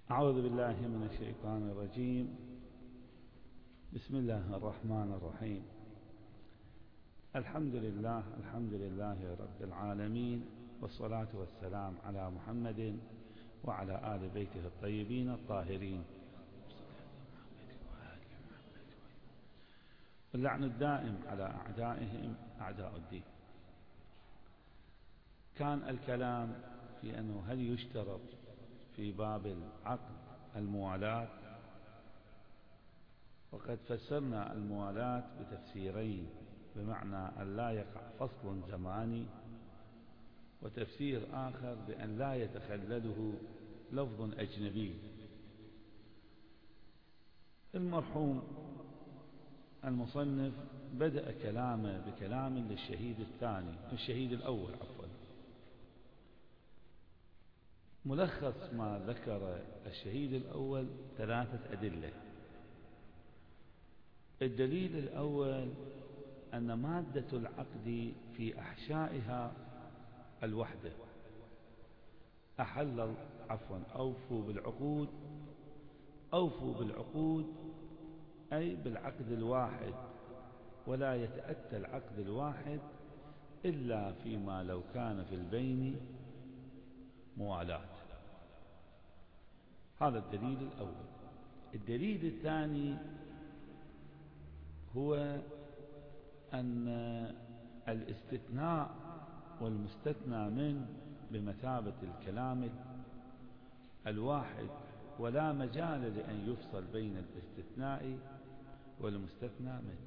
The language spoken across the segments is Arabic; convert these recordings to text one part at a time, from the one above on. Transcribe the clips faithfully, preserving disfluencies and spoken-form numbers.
أعوذ بالله من الشيطان الرجيم. بسم الله الرحمن الرحيم. الحمد لله الحمد لله رب العالمين، والصلاة والسلام على محمد وعلى آل بيته الطيبين الطاهرين، واللعن الدائم على أعدائهم أعداء الدين. كان الكلام في أنه هل يشترط في باب العقد الموالاة، وقد فسرنا الموالاة بتفسيرين، بمعنى أن لا يقع فصل زماني، وتفسير آخر بأن لا يتخلله لفظ أجنبي. المرحوم المصنف بدأ كلامه بكلام للشهيد الثاني الشهيد الأول عفوا ملخص ما ذكر الشهيد الأول ثلاثة أدلة. الدليل الأول أن مادة العقد في أحشائها الوحدة. أحل عفوا أوفوا بالعقود أوفوا بالعقود أي بالعقد الواحد، ولا يتأتى العقد الواحد إلا فيما لو كان في البين موالاة. هذا الدليل الأول. الدليل الثاني هو أن الاستثناء والمستثنى منه بمثابة الكلام الواحد، ولا مجال لأن يفصل بين الاستثناء والمستثنى منه.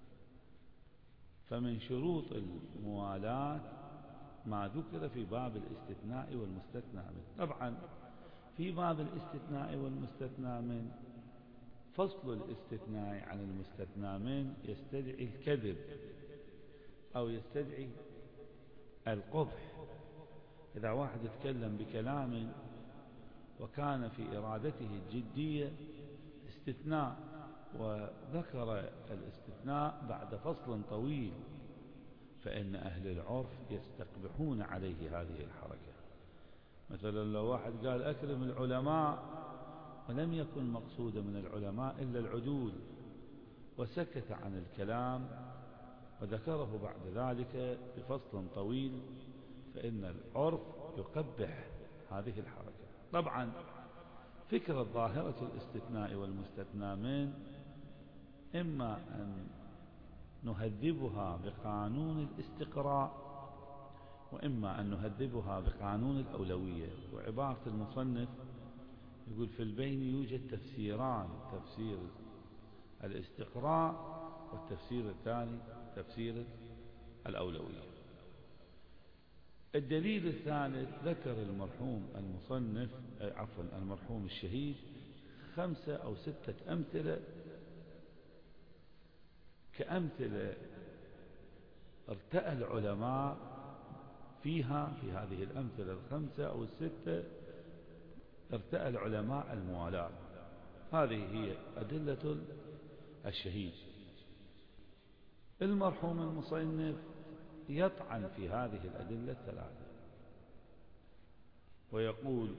فمن شروط الموالاة ما ذكر في باب الاستثناء والمستثنى منه. طبعا في باب الاستثناء والمستثنى منه فصل الاستثناء عن المستثنى منه يستدعي الكذب أو يستدعي القبح. إذا واحد يتكلم بكلام وكان في إرادته الجدية استثناء، وذكر الاستثناء بعد فصل طويل، فإن أهل العرف يستقبحون عليه هذه الحركة. مثلا لو واحد قال أكرم العلماء، ولم يكن مقصودا من العلماء إلا العدول، وسكت عن الكلام وذكره بعد ذلك بفصل طويل، فإن العرف يقبح هذه الحركة. طبعا فكرة ظاهرة الاستثناء والمستثنى من إما أن نهذبها بقانون الاستقراء، وإما أن نهذبها بقانون الأولوية. وعبارة المصنف يقول في البين يوجد تفسيران: تفسير الاستقراء، والتفسير الثاني تفسير الأولوية. الدليل الثالث ذكر المرحوم المصنف عفوا المرحوم الشهيد خمسة أو ستة أمثلة، كأمثلة ارتأى العلماء فيها. في هذه الأمثلة الخمسة أو الستة ارتأى العلماء الموالاة. هذه هي أدلة الشهيد. المرحوم المصنف يطعن في هذه الأدلة الثلاثة ويقول: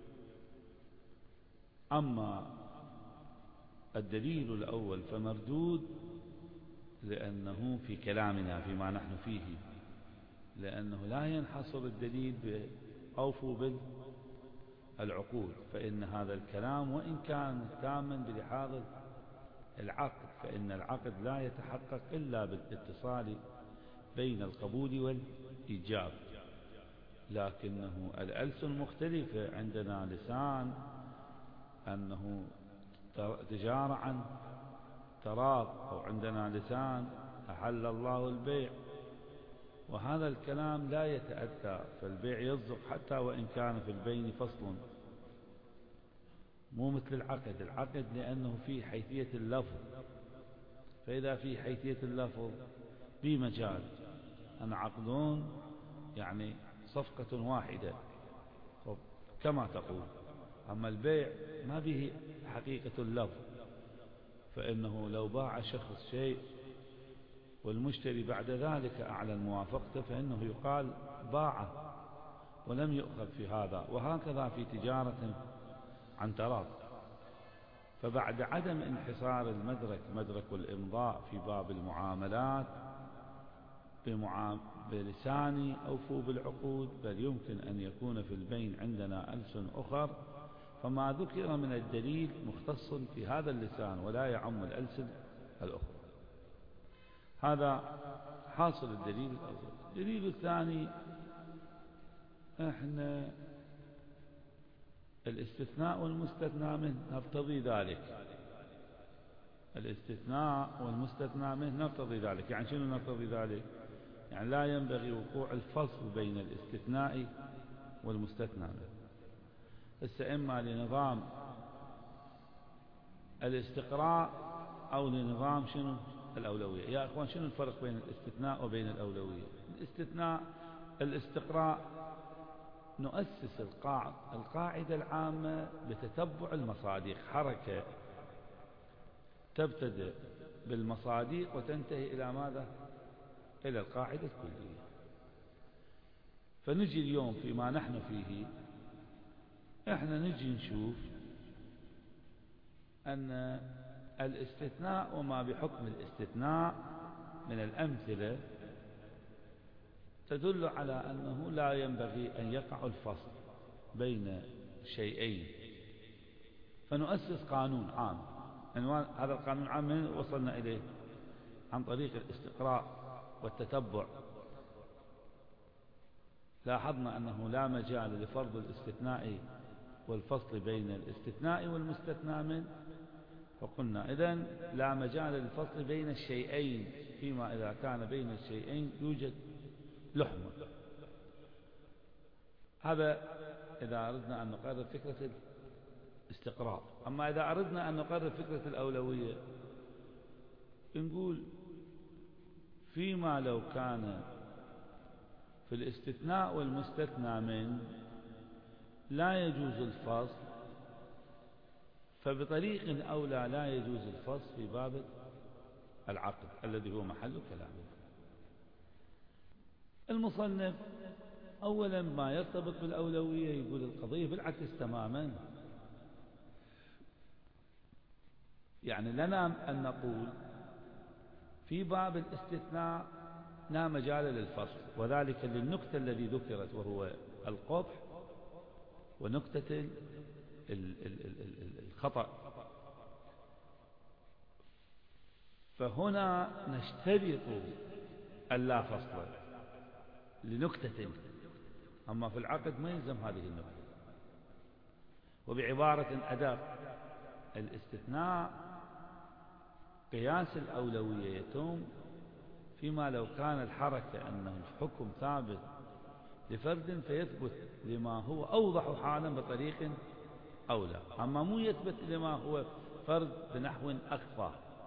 أما الدليل الأول فمردود، لأنه في كلامنا فيما نحن فيه، لأنه لا ينحصر الدليل بأوفوا بالعقود، فإن هذا الكلام وإن كان تاما بلحاظ العقد، فإن العقد لا يتحقق إلا بالاتصال بين القبول والإيجاب. لكنه الألسن مختلفة. عندنا لسان أنه تجارة عن تراض، أو عندنا لسان أحل الله البيع، وهذا الكلام لا يتأتى، فالبيع يصدق حتى وإن كان في البين فصل، مو مثل العقد. العقد لأنه في حيثية اللفظ، فإذا في حيثية اللفظ بمجال أن عقدون يعني صفقة واحدة كما تقول. أما البيع ما به حقيقة اللفظ، فإنه لو باع شخص شيء والمشتري بعد ذلك أعلن موافقته، فإنه يقال باعه ولم يؤخذ في هذا. وهكذا في تجارة عن تراض. فبعد عدم انحصار المدرك مدرك الإمضاء في باب المعاملات بلسان أوفوا بالعقود، بل يمكن أن يكون في البين عندنا ألسن أخر، فما ذكر من الدليل مختص في هذا اللسان ولا يعم الألسن الأخرى. هذا حاصل الدليل الأول. الدليل الثاني، احنا الاستثناء والمستثنى منه نرتضي ذلك. الاستثناء والمستثنى منه نرتضي ذلك. يعني شنو نرتضي ذلك؟ يعني لا ينبغي وقوع الفصل بين الاستثناء والمستثنى منه. هسه إما لنظام الاستقراء أو لنظام شنو الأولوية. يا أخوان، شنو الفرق بين الاستثناء وبين الأولوية؟ الاستثناء الاستقراء نؤسس القاعدة العامة بتتبع المصادق، حركة تبتدئ بالمصادق وتنتهي إلى ماذا؟ إلى القاعدة الكلية. فنجي اليوم فيما نحن فيه، احنا نجي نشوف أن الاستثناء وما بحكم الاستثناء من الأمثلة تدل على أنه لا ينبغي أن يقع الفصل بين شيئين، فنؤسس قانون عام. عنوان هذا القانون العام من وصلنا إليه؟ عن طريق الاستقراء والتتبع. لاحظنا أنه لا مجال لفرض الاستثناء والفصل بين الاستثناء والمستثنى منه، فقلنا إذن لا مجال للفصل بين الشيئين فيما إذا كان بين الشيئين يوجد لحمة. هذا إذا أردنا أن نقرر فكرة الاستقراء. أما إذا أردنا أن نقرر فكرة الأولوية، نقول فيما لو كان في الاستثناء والمستثنى منه لا يجوز الفصل، فبطريق أولى لا يجوز الفصل في باب العقد الذي هو محل كلامه. المصنف أولا ما يرتبط بالأولوية يقول القضية بالعكس تماما. يعني لنا أن نقول في باب الاستثناء لا مجال للفصل، وذلك للنكتة الذي ذكرت وهو القبح ونكتة الخطأ. فهنا نشترط ألا فصل لنكتة، أما في العقد ما يلزم هذه النكتة. وبعبارة أدق، الاستثناء قياس الأولوية يتم فيما لو كان الحركة أنه الحكم ثابت لفرد فيثبت لما هو أوضح حالا بطريق أولى، أما مو يثبت لما هو فرد بنحو أخفى.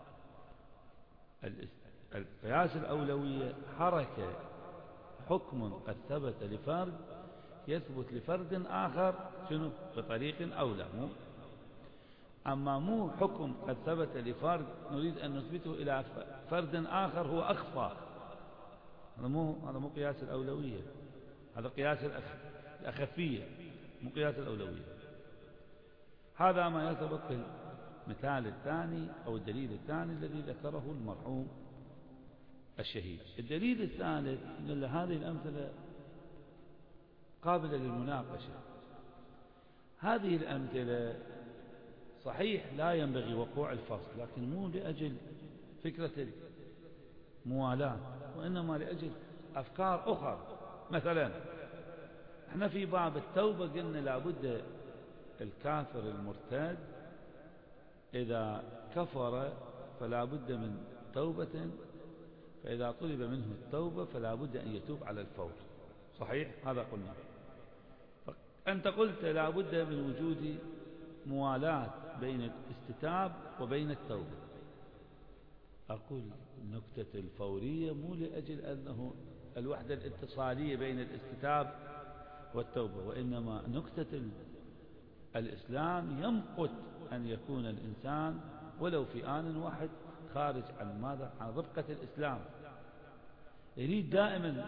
القياس الأولوية حركة حكم قد ثبت لفرد يثبت لفرد آخر شنو بطريق أولى، مو أما مو حكم قد ثبت لفرد نريد أن نثبته إلى فرد آخر هو أخفى. هذا مو هذا مو قياس الأولوية، هذا قياس الأخفية مو قياس الأولوية. هذا ما يرتبط بالمثال الثاني أو الدليل الثاني الذي ذكره المرحوم الشهيد. الدليل الثالث أن هذه الأمثلة قابلة للمناقشة. هذه الأمثلة صحيح لا ينبغي وقوع الفصل، لكن مو لأجل فكرة الموالاة، وإنما لأجل أفكار أخرى. مثلا احنا في باب التوبة قلنا لابد الكافر المرتد إذا كفر فلا بد من توبة، فإذا طلب منه التوبة فلا بد أن يتوب على الفور. صحيح هذا قلنا. أنت قلت لا بد من وجود موالاة بين الاستتاب وبين التوبة. أقول نكتة الفورية مو لأجل أنه الوحدة الاتصالية بين الاستتاب والتوبة، وإنما نكتة الإسلام يمقت أن يكون الإنسان ولو في آن واحد خارج عن ماذا؟ عن ربقة الإسلام. يريد دائما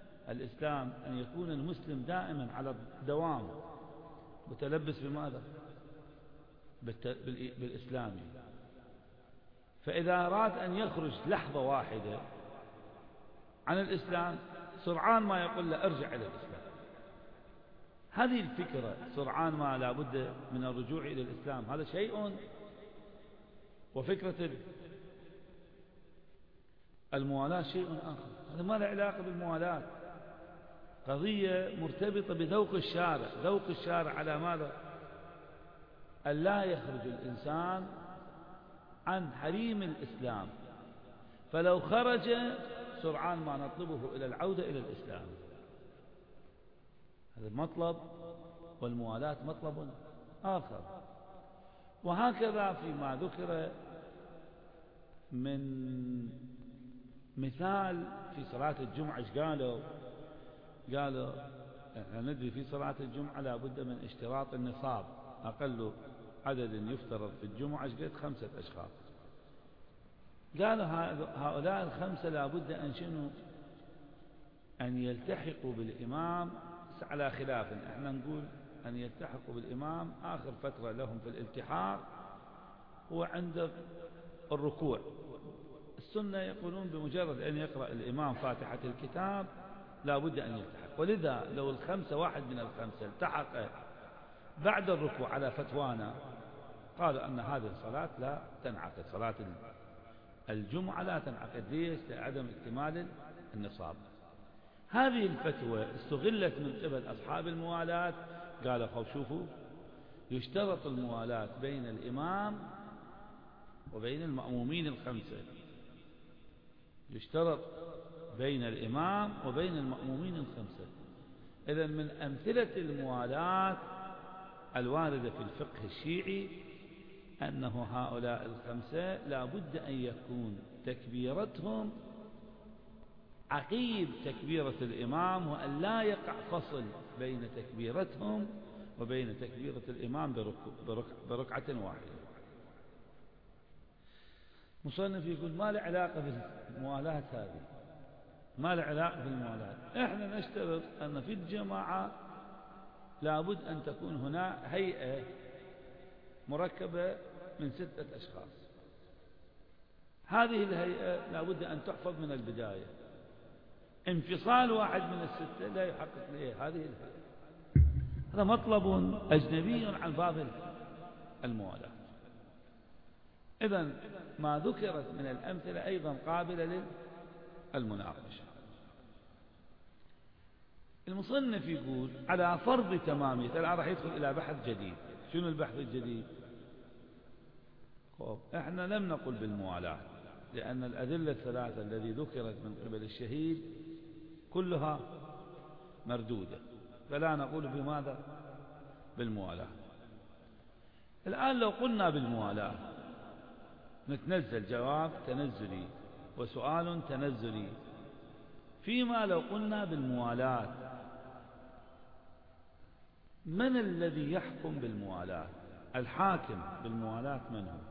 الإسلام أن يكون المسلم دائما على الدوام متلبس بماذا؟ بالإسلامي، فإذا أراد أن يخرج لحظة واحدة عن الإسلام سرعان ما يقول له ارجع إلى الإسلام. هذه الفكرة سرعان ما لا بد من الرجوع إلى الإسلام، هذا شيء. وفكرة الموالاة شيء آخر، هذا ما له علاقة بالموالاة، قضية مرتبطة بذوق الشارع. ذوق الشارع على ماذا؟ أن لا يخرج الإنسان عن حريم الإسلام، فلو خرج سرعان ما نطلبه إلى العودة إلى الإسلام. هذا مطلب، والموالاة مطلب آخر. وهكذا فيما ذكر من مثال في صلاة الجمعة، ايش قالوا؟ قالوا احنا ندري في صلاة الجمعة لا بد من اشتراط النصاب، أقل عدد يفترض في الجمعة ايش قلت؟ خمسة أشخاص. قالوا هؤلاء الخمسة لا بد أن شنو؟ أن يلتحقوا بالإمام على خلاف. احنا نقول أن يلتحقوا بالإمام آخر فترة لهم في الالتحاق هو عند الركوع. السنة يقولون بمجرد أن يقرأ الإمام فاتحة الكتاب لا بد أن يلتحق. ولذا لو الخمسة واحد من الخمسة التحق بعد الركوع على فتوانا قالوا أن هذه الصلاة لا تنعقد، صلاة الجمعة لا تنعقد. ليش؟ لعدم اكتمال النصاب. هذه الفتوى استغلت من قبل أصحاب الموالاة، قالوا خو شوفوا يشترط الموالاة بين الإمام وبين المأمومين الخمسة، يشترط بين الإمام وبين المأمومين الخمسة. إذن من أمثلة الموالاة الواردة في الفقه الشيعي أنه هؤلاء الخمسة لا بد أن يكون تكبيرتهم عقيب تكبيرة الإمام، وأن لا يقع فصل بين تكبيرتهم وبين تكبيرة الإمام بركعة واحدة. مصنف يقول ما له علاقة بالموالاة، هذه ما له علاقة بالموالاة. احنا نشترط أن في الجماعة لابد أن تكون هنا هيئة مركبة من ستة أشخاص. هذه الهيئة لابد أن تحفظ من البداية. انفصال واحد من الستة لا يحقق ليه هذه الهيئة. هذا مطلب أجنبي عن باب الموالاة. إذن ما ذكرت من الأمثلة أيضا قابلة للمناقشة. المصنف يقول على فرض تمامية. الآن راح يدخل إلى بحث جديد. شنو البحث الجديد؟ احنا لم نقل بالموالاة، لأن الأدلة الثلاثة الذي ذكرت من قبل الشهيد كلها مردودة، فلا نقول بماذا؟ بالموالاة. الآن لو قلنا بالموالاة نتنزل جواب تنزلي وسؤال تنزلي. فيما لو قلنا بالموالاة من الذي يحكم بالموالاة؟ الحاكم بالموالاة من هو؟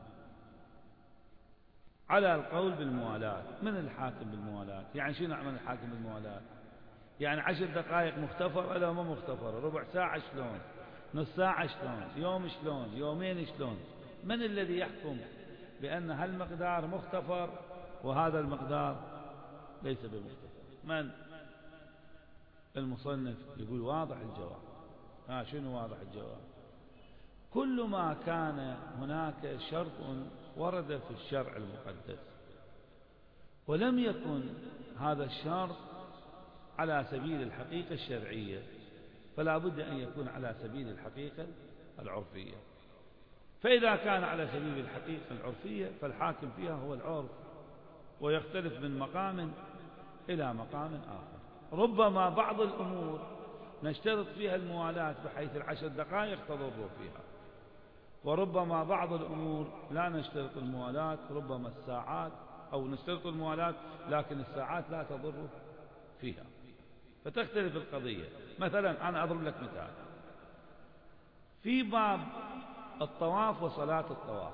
على القول بالموالاة من الحاكم بالموالاة؟ يعني شنو نعمل الحاكم بالموالاة؟ يعني عشر دقائق مختفر ولا ما مختفر؟ ربع ساعة شلون؟ نص ساعة شلون؟ يوم شلون؟ يومين شلون؟ من الذي يحكم بأن هالمقدار مختفر وهذا المقدار ليس بمختفر؟ من؟ المصنف يقول واضح الجواب. ها شنو واضح الجواب؟ كل ما كان هناك شرط ورد في الشرع المقدس ولم يكن هذا الشرط على سبيل الحقيقة الشرعية، فلا بد أن يكون على سبيل الحقيقة العرفية. فإذا كان على سبيل الحقيقة العرفية فالحاكم فيها هو العرف، ويختلف من مقام إلى مقام آخر. ربما بعض الأمور نشترط فيها الموالاة بحيث العشر دقائق تضر فيها، وربما بعض الأمور لا نشترط الموالاة، ربما الساعات، أو نشترط الموالاة لكن الساعات لا تضر فيها، فتختلف القضية. مثلا أنا أضرب لك مثال في باب الطواف وصلاة الطواف،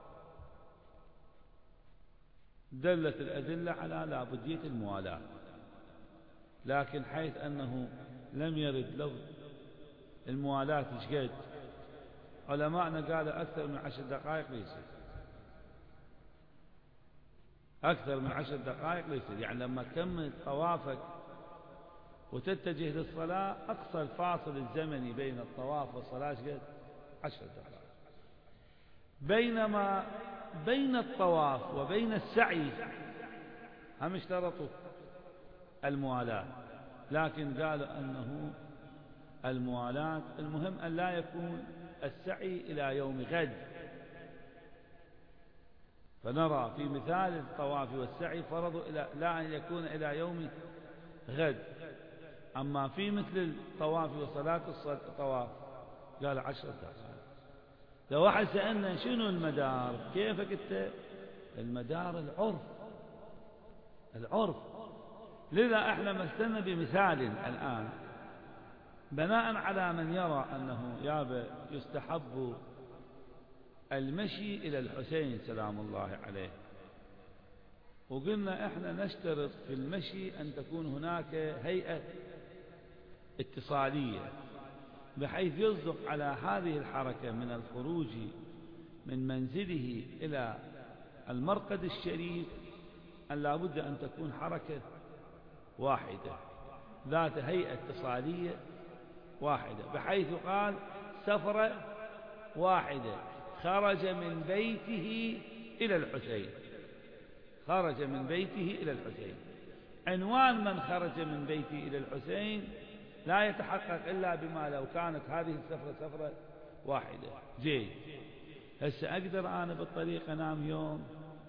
دلت الأدلة على لابدية الموالاة، لكن حيث أنه لم يرد لفظ الموالاة شقد علماءنا قالوا أكثر من عشر دقائق ليصير، أكثر من عشر دقائق ليصير، يعني لما تكمل طوافك وتتجه للصلاة أقصى الفاصل الزمني بين الطواف والصلاة قد عشر دقائق. بينما بين الطواف وبين السعي هم اشترطوا الموالاة، لكن قالوا أنه الموالاة المهم أن لا يكون السعي إلى يوم غد، فنرى في مثال الطواف والسعي فرضوا إلى لا أن يكون إلى يوم غد. أما في مثل الطواف وصلاة الطواف قال عشرة دقائق. لو واحد سألنا شنو المدار كيفك أنت؟ المدار العرف، العرف. لذا احنا مثلنا بمثال الآن بناء على من يرى أنه يابا يستحب المشي إلى الحسين سلام الله عليه، وقلنا احنا نشترط في المشي أن تكون هناك هيئة اتصالية بحيث يصدق على هذه الحركة من الخروج من منزله إلى المرقد الشريف أن لا بد أن تكون حركة واحدة ذات هيئة اتصالية واحدة، بحيث قال سفرة واحدة خرج من بيته إلى الحسين، خرج من بيته إلى الحسين. عنوان من خرج من بيته إلى الحسين لا يتحقق إلا بما لو كانت هذه السفرة سفرة واحدة. زين، هسه أقدر أنا بالطريق أنام يوم؟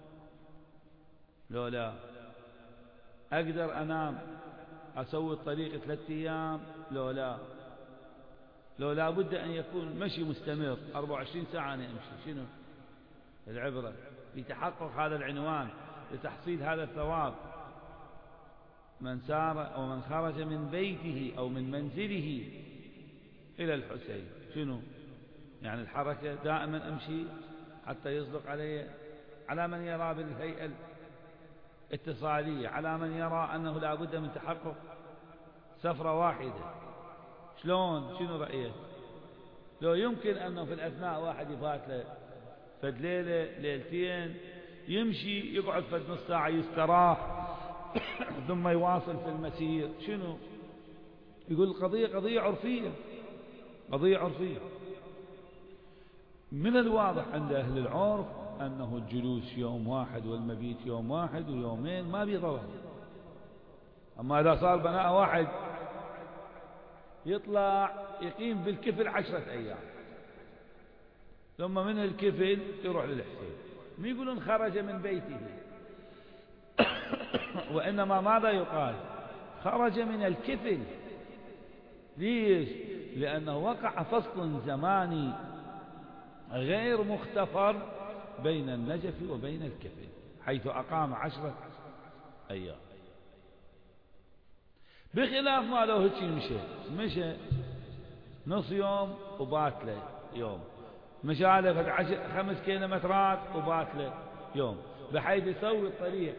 لو لا. أقدر أنام أسوي الطريق ثلاثة أيام؟ لو لا. لو لا بد أن يكون مشي مستمر أربعة وعشرين ساعة أنا أمشي. شنو العبرة؟ لتحقق هذا العنوان، لتحصيل هذا الثواب. من سار أو من خرج من بيته أو من منزله إلى الحسين، شنو يعني الحركة؟ دائما أمشي حتى يصدق علي على من يرى بالهيئة الاتصالية، على من يرى أنه لا بد من تحقق سفرة واحدة. شلون؟ شنو رأيك؟ لو يمكن أنه في الأثناء واحد يفات له فد ليلة ليلتين يمشي يقعد فد نص ساعة يستراح ثم يواصل في المسير، شنو؟ يقول القضية قضية عرفية، قضية عرفية. من الواضح عند أهل العرف أنه الجلوس يوم واحد والمبيت يوم واحد ويومين ما بيضر. أما إذا صار بناء واحد يطلع يقيم بالكفل عشرة أيام ثم من الكفل يروح للحسين، ما يقولون خرج من بيته وإنما ماذا يقال؟ خرج من الكفل. ليش؟ لأنه وقع فصل زماني غير مختفر بين النجف وبين الكفل حيث أقام عشرة أيام، بخلاف ما لو هيك مشى مشى نص يوم وبات له يوم، مشى له خمس كيلومترات وبات له يوم، بحيث يسوي الطريق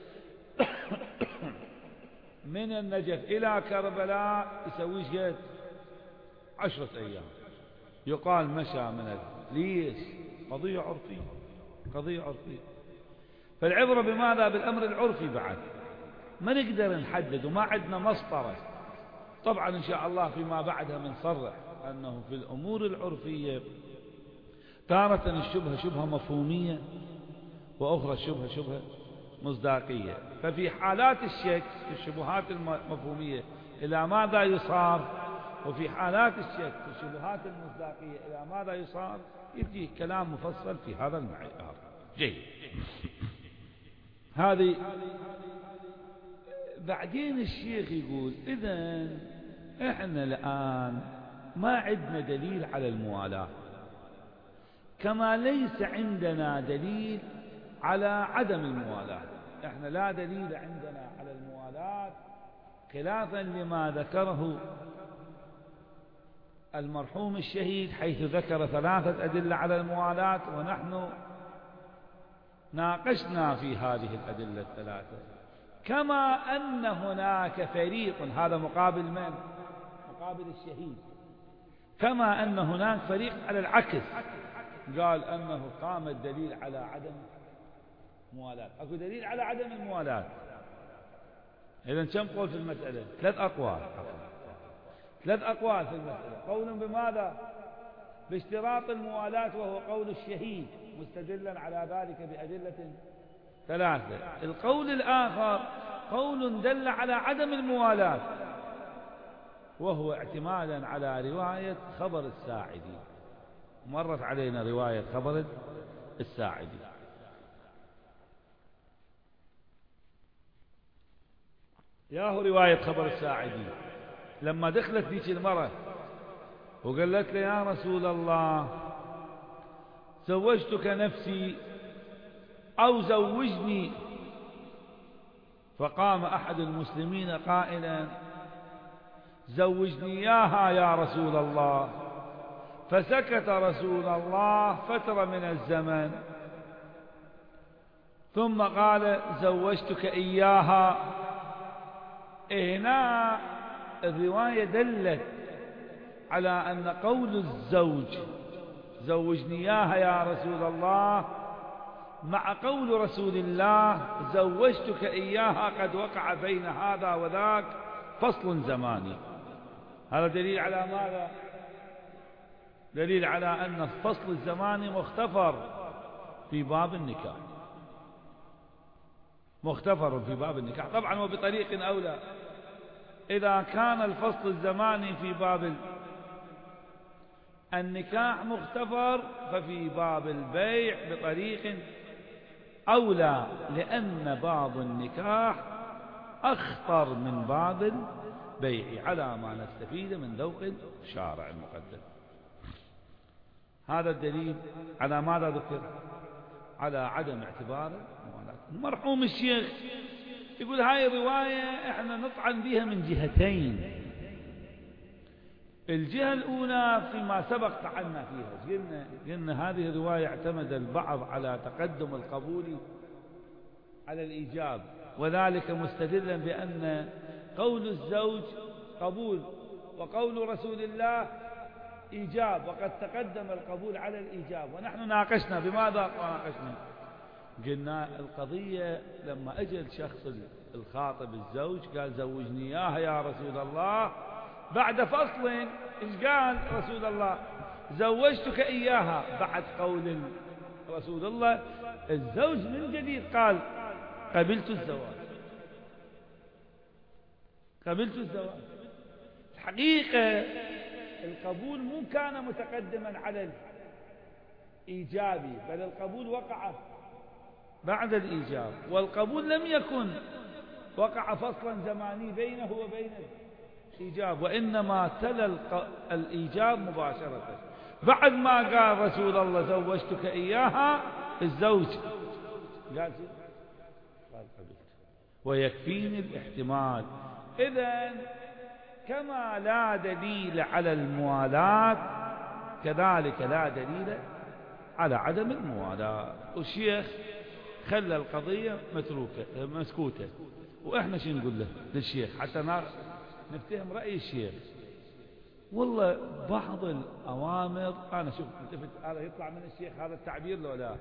من النجف إلى كربلاء يسوي قد عشرة أيام، يقال مشى من ال... ليش؟ قضية عرفية، قضية عرفية. فالعبرة بماذا؟ بالأمر العرفي بعد، ما نقدر نحدد وما عندنا مسطرة. طبعا إن شاء الله فيما بعدها بنصرح أنه في الأمور العرفية تارة الشبهة شبهة مفهومية وأخرى الشبهة شبهة مصداقية. ففي حالات الشك في الشبهات المفهومية إلى ماذا يصار، وفي حالات الشك في الشبهات المصداقية إلى ماذا يصار، يجي كلام مفصل في هذا المعيار. جيد. هذه بعدين الشيخ يقول إذن إحنا الآن ما عندنا دليل على الموالاة، كما ليس عندنا دليل على عدم الموالاة. إحنا لا دليل عندنا على الموالاة خلافا لما ذكره المرحوم الشهيد حيث ذكر ثلاثة أدلة على الموالاة، ونحن ناقشنا في هذه الأدلة الثلاثة. كما أن هناك فريق، هذا مقابل من؟ مقابل الشهيد. كما أن هناك فريق على العكس قال أنه قام الدليل على عدم موالاة. أكو دليل على عدم الموالاة. إذن كم قول في المسألة؟ ثلاث أقوال. ثلاث أقوال في المسألة. قول بماذا؟ باشتراط الموالاة، وهو قول الشهيد مستدلا على ذلك بأدلة ثلاثة. القول الآخر قول دل على عدم الموالاة، وهو اعتمادا على رواية خبر الساعدي. مرت علينا رواية خبر الساعدي. ياهو رواية خبر الساعدي لما دخلت ذيك المرة وقالت له يا رسول الله زوجتك نفسي أو زوجني، فقام أحد المسلمين قائلا زوجني إياها يا رسول الله، فسكت رسول الله فترة من الزمن، ثم قال زوجتك إياها. هنا الرواية دلت على أن قول الزوج زوجني إياها يا رسول الله مع قول رسول الله زوجتك إياها قد وقع بين هذا وذاك فصل زماني. هذا دليل على ماذا؟ دليل على أن الفصل الزماني مختفر في باب النكاح، مختفر في باب النكاح طبعا وبطريق أولى. إذا كان الفصل الزماني في باب النكاح مختفر، ففي باب البيع بطريق أولى، لأن باب النكاح أخطر من باب البيع على ما نستفيد من ذوق الشارع المقدس. هذا الدليل على ماذا ذكر؟ على عدم اعتبار الموالاة. المرحوم الشيخ يقول هاي الرواية احنا نطعن بها من جهتين. الجهة الأولى فيما سبق طعنا فيها، قلنا قلنا هذه الرواية اعتمد البعض على تقدم القبول على الإيجاب، وذلك مستدلا بأن قول الزوج قبول وقول رسول الله إيجاب، وقد تقدم القبول على الإيجاب. ونحن ناقشنا بماذا ناقشنا؟ قلنا القضية لما أجى الشخص الخاطب الزوج قال زوجني إياها يا رسول الله، بعد فصل إيش قال رسول الله؟ زوجتك إياها. بعد قول رسول الله الزوج من جديد قال قبلت الزواج، قبلت الزواج. الحقيقة القبول مو كان متقدما على الإيجاب، بل القبول وقع بعد الإيجاب، والقبول لم يكن وقع فصلا زماني بينه وبين الإيجاب، وإنما تلا الإيجاب مباشرة. بعد ما قال رسول الله زوجتك إياها الزوج قال قال قبلت ويكفيني الاحتمال. إذن كما لا دليل على الموالاة كذلك لا دليل على عدم الموالاة. والشيخ خلى القضية متروكة مسكوتة، وإحنا شو نقول له للشيخ حتى نفتهم رأي الشيخ؟ والله بعض الأوامر أنا شوف هذا يطلع من الشيخ هذا التعبير لو لا،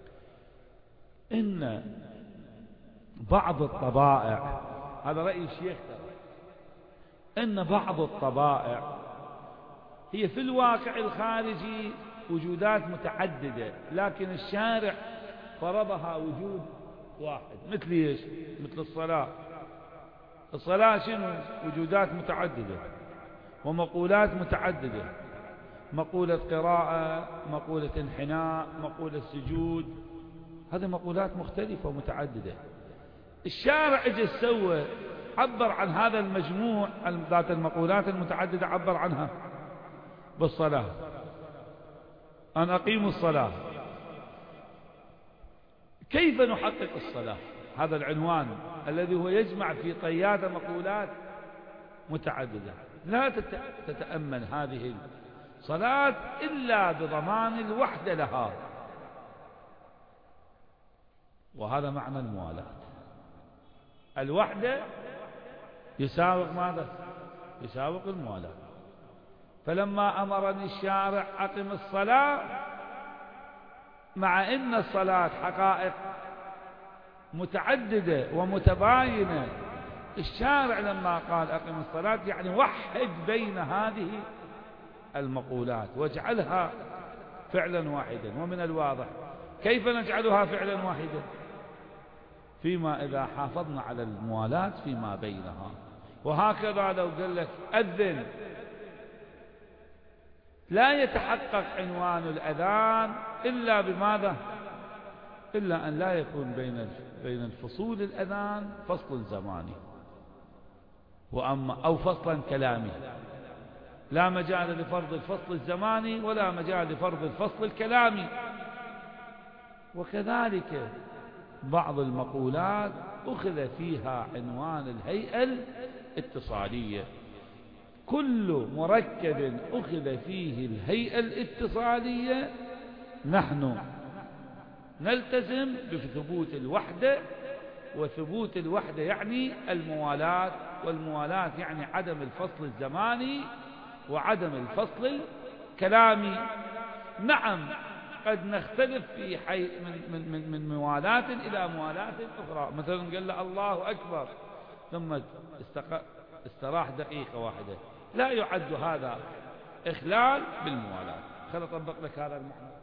إن بعض الطبائع، هذا رأي الشيخ ترى، إن بعض الطبائع هي في الواقع الخارجي وجودات متعددة، لكن الشارع فرضها وجود واحد. مثل ايش؟ مثل الصلاة. الصلاة شنو؟ وجودات متعددة ومقولات متعددة، مقولة قراءة، مقولة انحناء، مقولة سجود، هذه مقولات مختلفة ومتعددة. الشارع اجى سوى عبر عن هذا المجموع ذات المقولات المتعددة، عبر عنها بالصلاة، أن أقيموا الصلاة. كيف نحقق الصلاة؟ هذا العنوان الذي هو يجمع في طيات مقولات متعددة. لا تتأمن هذه الصلاة إلا بضمان الوحدة لها، وهذا معنى الموالاة. الوحدة يساوق ماذا؟ يساوق الموالاة. فلما أمرني الشارع أقم الصلاة، مع أن الصلاة حقائق متعددة ومتباينة، الشارع لما قال أقم الصلاة يعني وحد بين هذه المقولات واجعلها فعلا واحدا. ومن الواضح كيف نجعلها فعلا واحدا؟ فيما إذا حافظنا على الموالاة فيما بينها. وهكذا لو قال لك أذن، لا يتحقق عنوان الأذان إلا بماذا؟ إلا أن لا يكون بين بين الفصول الأذان فصل زماني وأما أو فصلا كلامي، لا مجال لفرض الفصل الزماني ولا مجال لفرض الفصل الكلامي. وكذلك بعض المقولات أخذ فيها عنوان الهيئة الاتصالية، كل مركب أخذ فيه الهيئة الاتصالية نحن نلتزم بثبوت الوحدة، وثبوت الوحدة يعني الموالاة، والموالاة يعني عدم الفصل الزماني وعدم الفصل الكلامي. نعم قد نختلف في حي من, من, من, من موالاة إلى موالاة أخرى، مثلا قال له الله أكبر ثم استراح دقيقة واحدة، لا يعد هذا إخلال بالموالاة. خل أطبق لك هذا المعنى.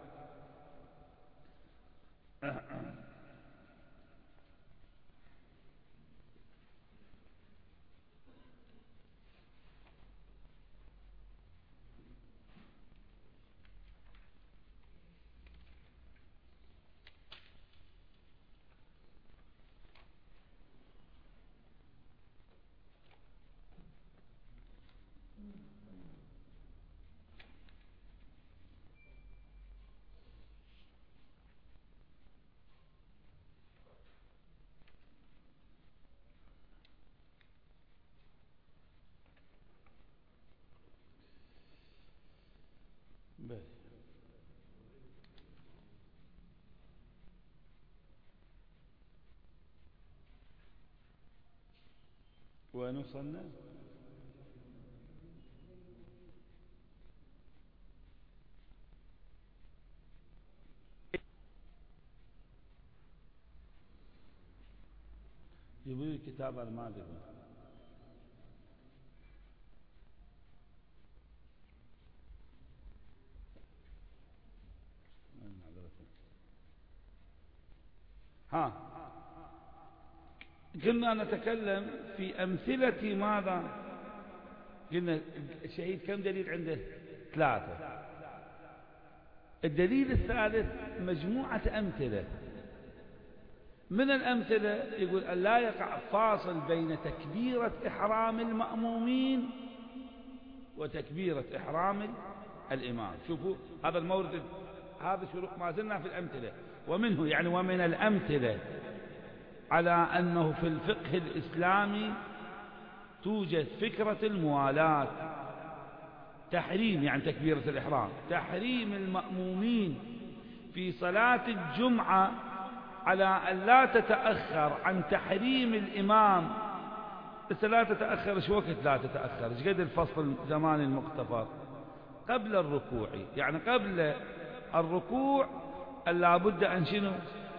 وين وصلنا؟ جيبوا لي الكتاب على ما أدري. ها كنا نتكلم في أمثلة ماذا؟ قلنا الشهيد كم دليل عنده؟ ثلاثة. الدليل الثالث مجموعة أمثلة. من الأمثلة يقول أن لا يقع فاصل بين تكبيرة إحرام المأمومين وتكبيرة إحرام الإمام. شوفوا هذا المورد، هذا شروق ما زلنا في الأمثلة. ومنه يعني ومن الأمثلة على أنه في الفقه الإسلامي توجد فكرة الموالاة، تحريم يعني تكبيرة الإحرام، تحريم المأمومين في صلاة الجمعة على أن لا تتأخر عن تحريم الإمام. بس لا تتأخر ايش وقت؟ لا تتأخر ايش قد الفصل الزماني المقتفر؟ قبل الركوع، يعني قبل الركوع لا بد أن شنو؟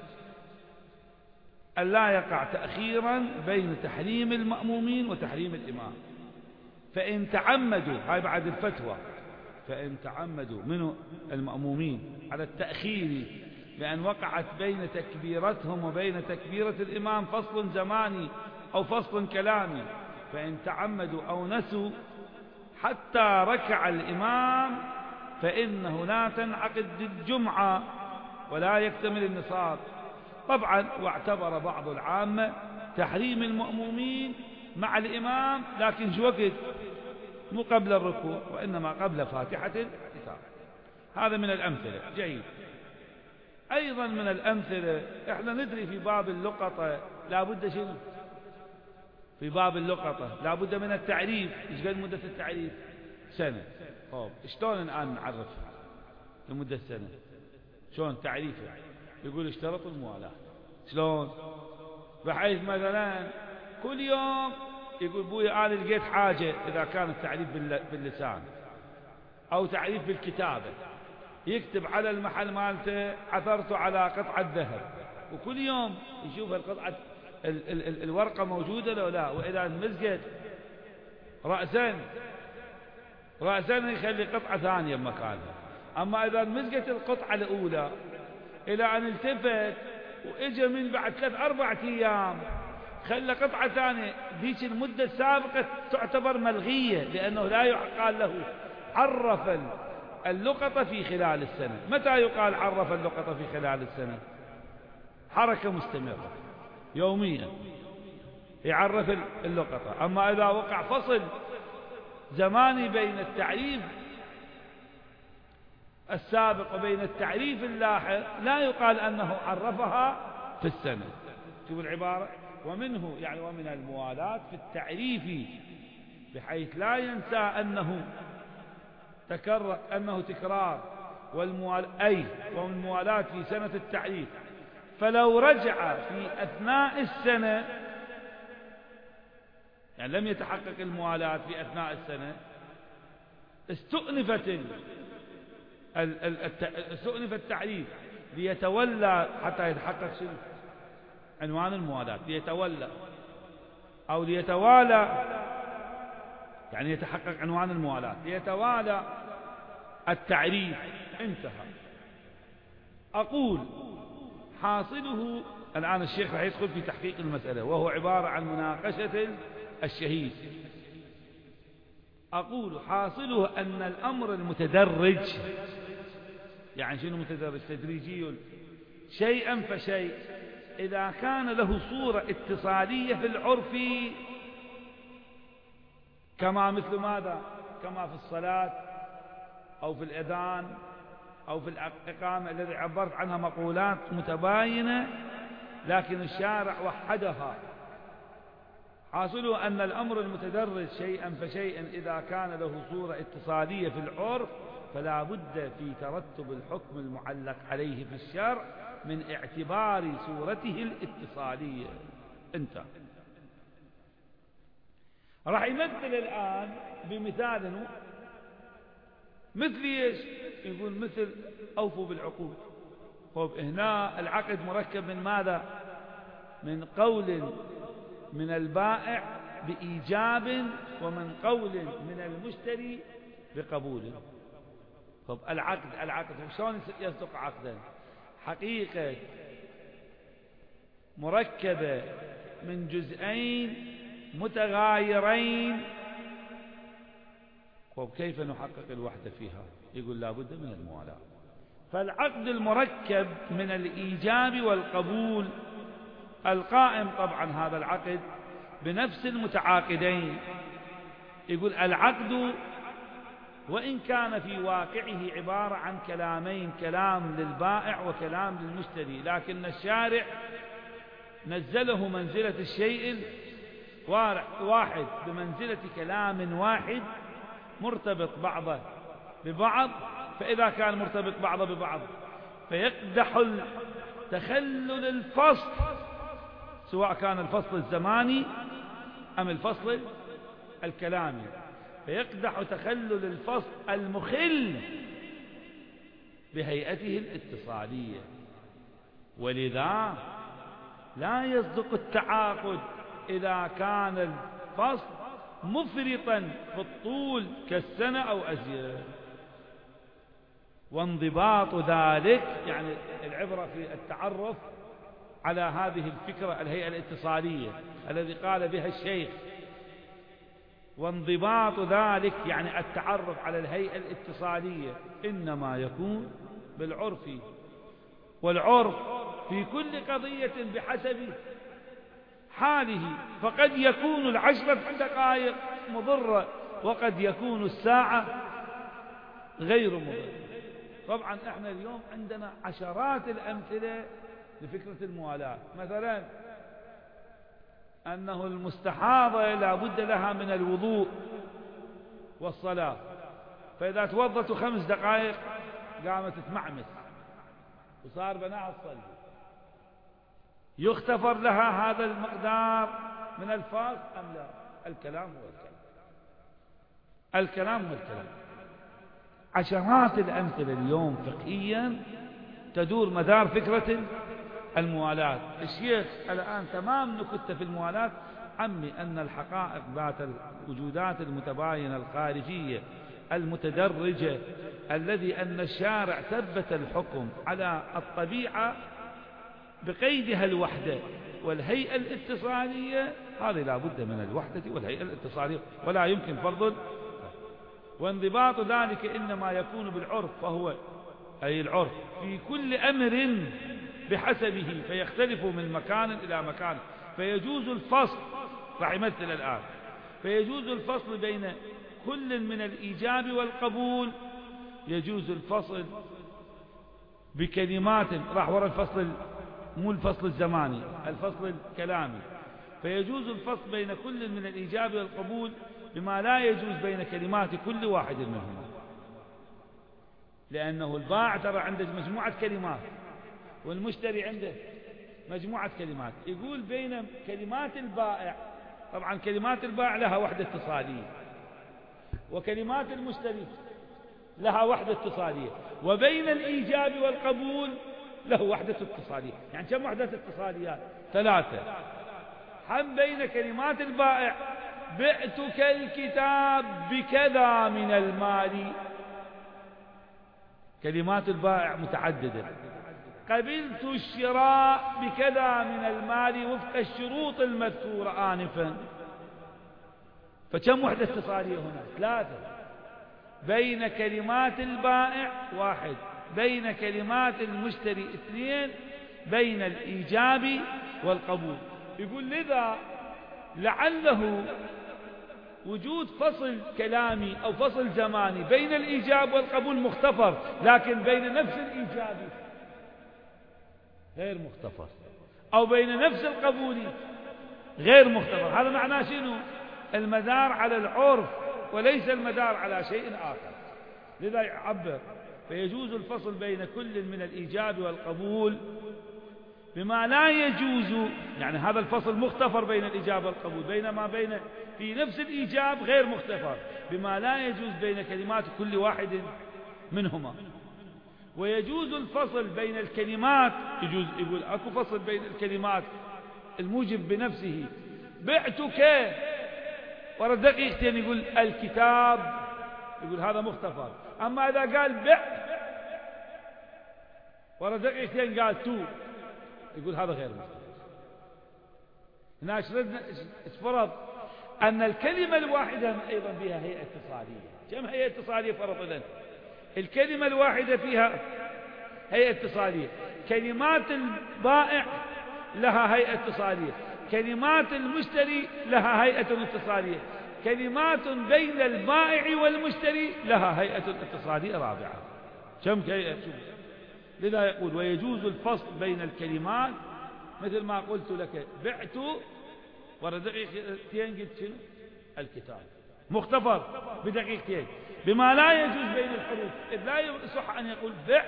أن لا يقع تأخيرا بين تحريم المأمومين وتحريم الإمام. فإن تعمدوا، هاي بعد الفتوى، فإن تعمدوا من المأمومين على التأخير بأن وقعت بين تكبيرتهم وبين تكبيرة الإمام فصل زماني أو فصل كلامي، فإن تعمدوا أو نسوا حتى ركع الإمام فإنه لا تنعقد الجمعة ولا يكتمل النصاب. طبعا واعتبر بعض العامة تحريم المأمومين مع الإمام، لكن شو وقت؟ مو قبل الركوع وإنما قبل فاتحة الكتاب. هذا من الأمثلة. جيد. أيضا من الأمثلة إحنا ندري في باب اللقطة لا بد شنو؟ في باب اللقطة لا بد من التعريف. إيش قد مدة التعريف؟ سنة. طيب شلون الآن نعرف لمدة سنة؟ شلون تعريفه؟ يقول اشترط الموالاة. شلون؟ بحيث مثلا كل يوم يقول بويا أنا لقيت حاجة، إذا كان التعريف باللسان أو تعريف بالكتابة، يكتب على المحل مالته عثرت على قطعة ذهب، وكل يوم يشوف القطعة ال ال ال الورقة موجودة لو لا، وإذا انمزجت رأسا رأسا يخلي قطعة ذهب بمكانها. أما إذا انمزجت القطعة الأولى إلى أن التفت وإجا من بعد ثلاث أربعة أيام خلى قطعة ثانية، ذيك المدة السابقة تعتبر ملغية، لأنه لا يقال له عرف اللقطة في خلال السنة. متى يقال عرف اللقطة في خلال السنة؟ حركة مستمرة يوميا يعرف اللقطة. أما إذا وقع فصل زماني بين التعريف السابق وبين التعريف اللاحق لا يقال أنه عرفها في السنة. شوف العبارة، ومنه يعني ومن الموالاة في التعريف بحيث لا ينسى أنه تكرر أنه تكرار، والموال أي والموالاة في سنة التعريف، فلو رجع في أثناء السنة يعني لم يتحقق الموالاة في أثناء السنة استؤنفت استؤنف التعريف ليتولى حتى يتحقق شنو عنوان الموالاة، ليتولى أو ليتوالى يعني يتحقق عنوان الموالاة، ليتوالى التعريف. انتهى. أقول حاصله الآن الشيخ راح يدخل في تحقيق المسألة، وهو عبارة عن مناقشة الشهيد. أقول حاصله أن الأمر المتدرج، يعني شنو متدرج؟ تدريجي شيئا فشيء، إذا كان له صورة اتصالية في العرف، كما مثل ماذا؟ كما في الصلاة أو في الأذان أو في الإقامة الذي عبرت عنها مقولات متباينة لكن الشارع وحدها. حاصله أن الأمر المتدرج شيئا فشيئا إذا كان له صورة اتصالية في العرف فلا بد في ترتب الحكم المعلق عليه في الشرع من اعتبار صورته الاتصالية. انت راح يمثل الآن بمثال مثل ايش؟ يقول مثل أوفوا بالعقود. طب هنا العقد مركب من ماذا؟ من قول من البائع بإيجاب ومن قول من المشتري بقبول. طب العقد العقد شلون يصدق عقدا؟ حقيقة مركبة من جزئين متغايرين. طب كيف نحقق الوحدة فيها؟ يقول لا بد من الموالاة. فالعقد المركب من الإيجاب والقبول القائم طبعا هذا العقد بنفس المتعاقدين. يقول العقد وإن كان في واقعه عبارة عن كلامين، كلام للبائع وكلام للمشتري، لكن الشارع نزله منزلة الشيء واحد بمنزلة كلام واحد مرتبط بعضه ببعض. فإذا كان مرتبط بعضه ببعض فيقدح تخلل الفصل، سواء كان الفصل الزماني أم الفصل الكلامي، فيقدح تخلل الفصل المخل بهيئته الاتصالية. ولذا لا يصدق التعاقد إذا كان الفصل مفرطا في الطول كالسنة أو أزيد. وانضباط ذلك يعني العبرة في التعرف على هذه الفكرة الهيئة الاتصالية الذي قال بها الشيخ. وانضباط ذلك يعني التعرف على الهيئة الاتصالية إنما يكون بالعرف، والعرف في كل قضية بحسب حاله. فقد يكون العشرة دقائق مضرة وقد يكون الساعة غير مضرة. طبعا احنا اليوم عندنا عشرات الأمثلة لفكرة الموالاة. مثلا أنه المستحاضة لا بد لها من الوضوء والصلاة، فإذا توضت خمس دقائق قامت تمعمس وصار بناها الصلاة، يختفر لها هذا المقدار من الفاظ أم لا؟ الكلام هو الكلام، الكلام هو الكلام. عشرات الأمثلة اليوم فقهيا تدور مدار فكرة الموالاة. الشيخ الآن تمام نكتة في الموالاة عمي أن الحقائق ذات الوجودات المتباينة الخارجية المتدرجة الذي أن الشارع ثبت الحكم على الطبيعة بقيدها الوحدة والهيئة الاتصالية، هذه لا بد من الوحدة والهيئة الاتصالية ولا يمكن فرض، وانضباط ذلك إنما يكون بالعرف، فهو أي العرف في كل أمر بحسبه فيختلف من مكان إلى مكان، فيجوز الفصل، راح يمثل الآن، فيجوز الفصل بين كل من الإيجاب والقبول، يجوز الفصل بكلمات، راح وراء الفصل مو الفصل الزماني الفصل الكلامي، فيجوز الفصل بين كل من الإيجاب والقبول بما لا يجوز بين كلمات كل واحد منهما، لأنه البائع ترى عنده مجموعة كلمات والمشتري عنده مجموعة كلمات، يقول بين كلمات البائع، طبعا كلمات البائع لها وحدة اتصالية وكلمات المشتري لها وحدة اتصالية، وبين الإيجاب والقبول له وحدة اتصالية، يعني كم وحدة اتصاليات؟ ثلاثة. هم بين كلمات البائع بعتك الكتاب بكذا من المال، كلمات البائع متعددة، قبلت الشراء بكذا من المال وفق الشروط المذكورة آنفا، فكم وحدة اتصالية هنا؟ ثلاثة. بين كلمات البائع واحد، بين كلمات المشتري اثنين، بين الإيجاب والقبول. يقول لذا لعله وجود فصل كلامي أو فصل زماني بين الإيجاب والقبول مختفر، لكن بين نفس الإيجاب غير مختفر، أو بين نفس القبول غير مختفر. هذا معناه شنو؟ المدار على العرف وليس المدار على شيء آخر. لذا يعبر فيجوز الفصل بين كل من الإيجاب والقبول بما لا يجوز، يعني هذا الفصل مختفر بين الإيجاب والقبول، بينما بين في نفس الإيجاب غير مختفر بما لا يجوز بين كلمات كل واحد منهما. ويجوز الفصل بين الكلمات، يجوز يقول اكو فصل بين الكلمات الموجب بنفسه، بعتك ورا دقيقتين يقول الكتاب، يقول هذا مختفر. اما اذا قال بع ورا دقيقتين قال تو، يقول هذا غير مختفر. هنا شردنا فرض ان الكلمة الواحدة ايضا بها هيئة اتصالية. كم هيئة اتصالية فرض لنا؟ الكلمة الواحدة فيها هيئة اتصالية، كلمات البائع لها هيئة اتصالية، كلمات المشتري لها هيئة اتصالية، كلمات بين البائع والمشتري لها هيئة اتصالية رابعة. كم هيئة؟ لذا يقول ويجوز الفصل بين الكلمات، مثل ما قلت لك بعت ورا دقيقتين قلت شنو؟ الكتاب مختفر بدقيقتين بما لا يجوز بين الحروف، إذ لا يصح أن يقول بع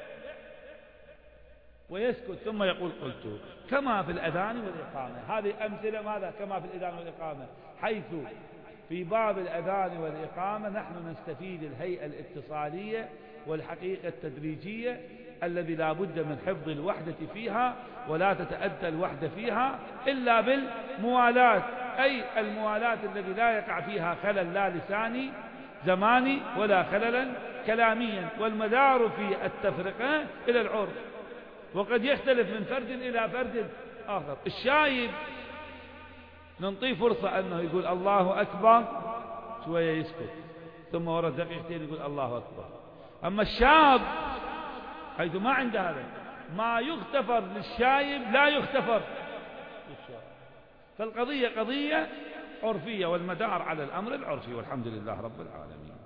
ويسكت ثم يقول قلت، كما في الأذان والإقامة. هذه أمثلة ماذا؟ كما في الأذان والإقامة، حيث في باب الأذان والإقامة نحن نستفيد الهيئة الاتصالية والحقيقة التدريجية الذي لا بد من حفظ الوحدة فيها، ولا تتأتى الوحدة فيها إلا بالموالاة، أي الموالاة الذي لا يقع فيها خلل لا لساني زماني ولا خللا كلاميا، والمدار في التفرقة إلى العرف، وقد يختلف من فرد إلى فرد آخر. الشايب ننطيه فرصة أنه يقول الله أكبر شوية يسكت ثم ورا دقيقتين يقول الله أكبر. أما الشاب حيث ما عنده هذا، ما يغتفر للشايب لا يغتفر للشاب، فالقضية قضية عرفية والمدار على الأمر العرفي، والحمد لله رب العالمين.